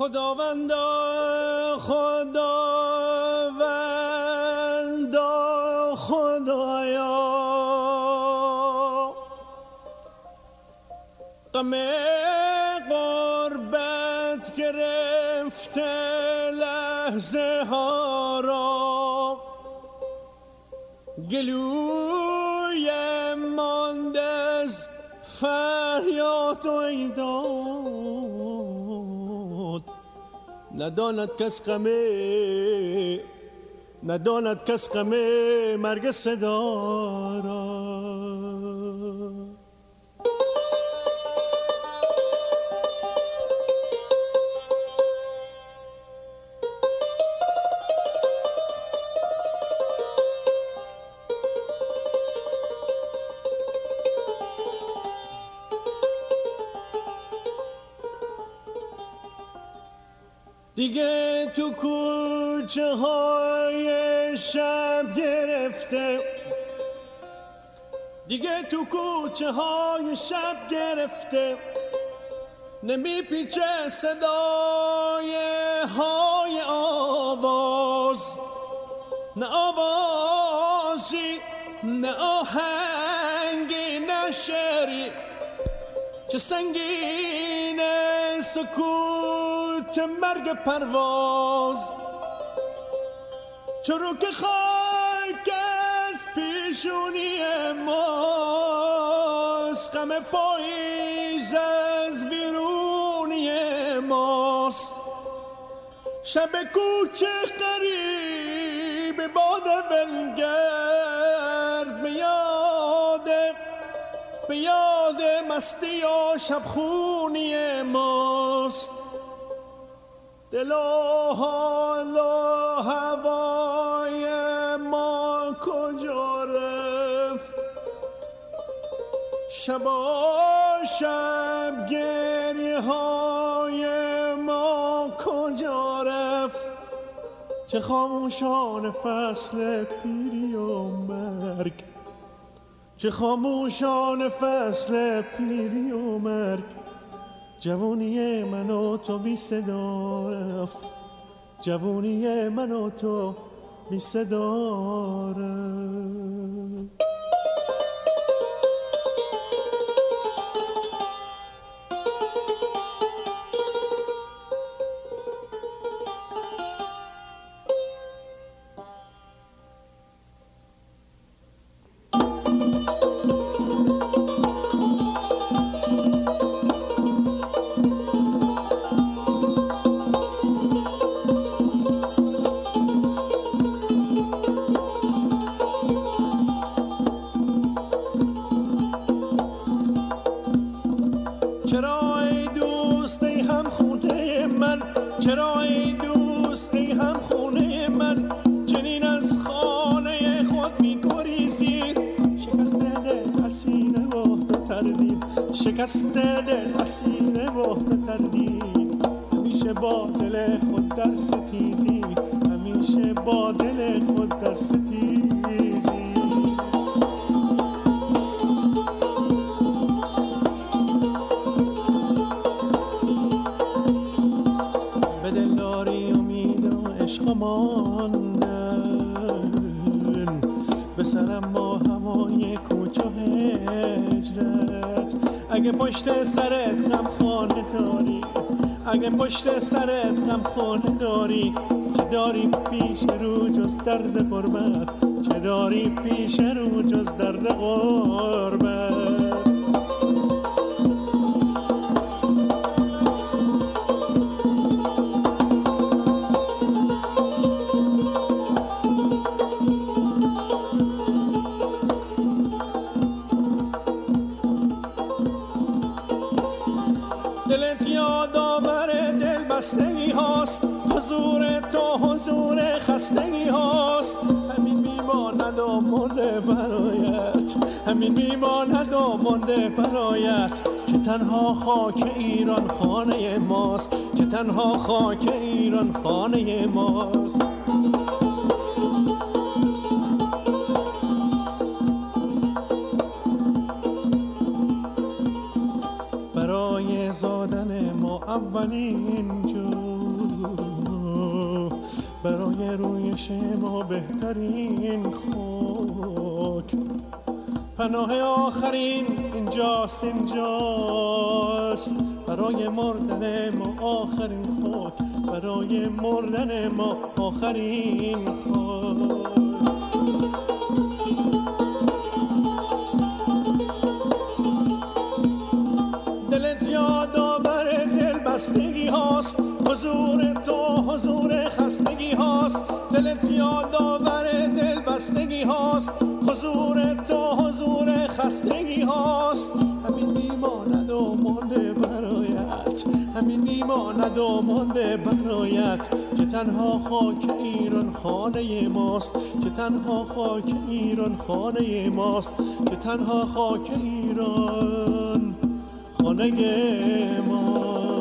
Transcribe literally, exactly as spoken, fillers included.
خداوندا خداوندا خدایا غم غربت گرفته لحظه ها را گلوی مانده از فریاد و ایداد نداند کس غمه نداند کس غمه مرگ صدا را. دیگه تو کوچه های شب گرفته دیگه تو کوچه های شب گرفته نمیپیچه صدای های آواز نه آوازی نه آهنگی نه شعری چه سنگین سکوت مرگ پرواز چرا که خاک از پیشونی ماست غم پاییز از بیرونی ماست شب کوچه قریب باد ولگرد میاده به یاد مستی و شبخونی ماست دل و حال و هوای ما کجا رفت شبا شب گریه های ما کجا رفت چه خاموشان فصل پیری و مرگ چه خاموشان فصل پیری و مرگ جوانی من و تو بی صدا رفت جوانی من و تو بی صدا رفت. چرا ای دوست ای هم خونه من چرا ای دوست ای هم خونه من چنین از خانه خود می گریزی شکست دل اسیر وحدت تردید شکست دل اسیر وحدت تردید همیشه با دل خود در ستیزی همیشه با دل خود در ستیزی ماندن به سرم ما هوای کوچه هجرت اگه پشت سرت غم خانه داری اگه پشت سرت غم خانه داری چه داری پیش رو جز درد غربت چه داری پیش رو جز درد غربت دلت یادآور دل بستگی هاست حضور تو حضور خستگی هاست همین میماند و مونده برایت همین میماند و مونده برایت که تنها خاک ایران خانه ماست که تنها خاک ایران خانه ماست برای زادن ما اولین جو پیش ما بهترین خاک. پناه آخرین اینجاست اینجاست، برای مردن ما آخرین خاک، برای مردن ما آخرین خاک. دلت یادآور دل بستگی هاست، حضور تو حضور خستگی هاست. دلت یادآور دل بستگی هاست، حضور تو حضور خستگی هاست. همین میماند و مانده برایت، همین میماند و مانده برایت، که تنها خاک ایران خانه ماست، که تنها خاک ایران خانه ماست، که تنها خاک ایران خانه ماست.